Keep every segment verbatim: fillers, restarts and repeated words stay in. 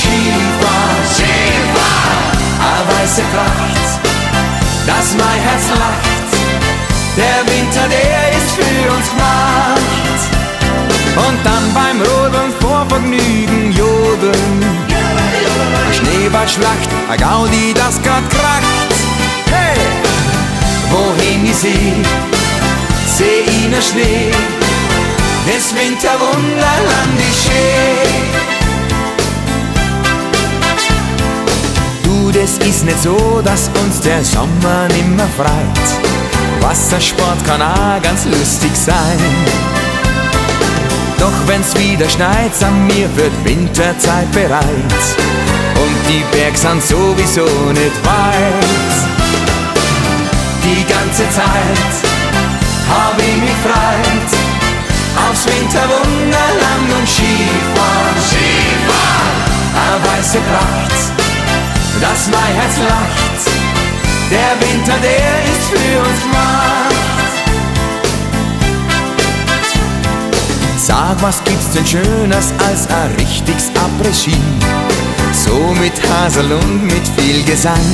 Skifahren, Skifahren. A weiße Pracht, dass mein Herz lacht. Der Winter, der ist für uns gemacht. Und dann beim Rodeln vor Vergnügen jodeln. A Schneeballschlacht, a Gaudi, das grad kracht. Hey! Wohin ich seh, seh ich nur Schnee. Das Winterwunderland ist schön. Du, das ist nicht so, dass uns der Sommer nimmer freit. Wassersport kann auch ganz lustig sein. Doch wenn's wieder schneit, an mir wird Winterzeit bereit. Und die Berge sind sowieso nicht weit. Die ganze Zeit hab ich mich freit aufs Winterwunderland und Skifahren, Skifahren. A weiße Pracht, dass mein Herz lacht. Der Winter, der ist für uns gemacht. Sag, was gibt's denn Schönes als a richtiges Après-Ski? So mit Hasel und mit viel Gesang.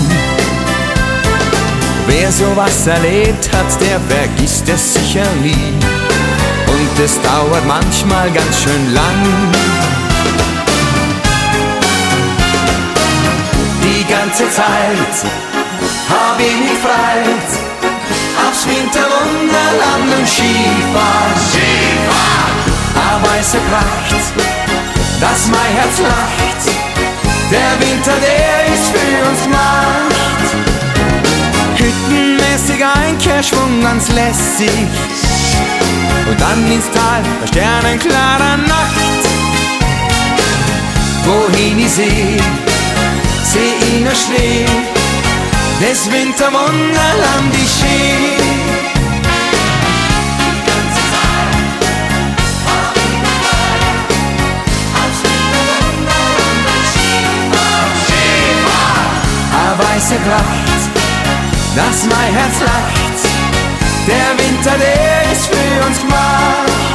Wer sowas erlebt hat, der vergisst es sicher nie. Und es dauert manchmal ganz schön lang. Die ganze Zeit hab ich mich freit aufs Winterwunderland und Skifahren, Skifahren. A weiße Pracht, dass mein Herz lacht. Der Winter, der ist für uns gemacht. Hüttenmäßig ein Kehrschwung, ganz lässig. Und dann ins Tal bei sternenklarer Nacht. Wohin ich seh, seh ich nur Schnee. Das Winterwunderland ist schön. Die ganze Zeit hab ich mich freit aufs Winterwunderland und Skifahren, Skifahren. A weiße Pracht, dass mein Herz lacht. Der Winter, der ist für uns gemacht.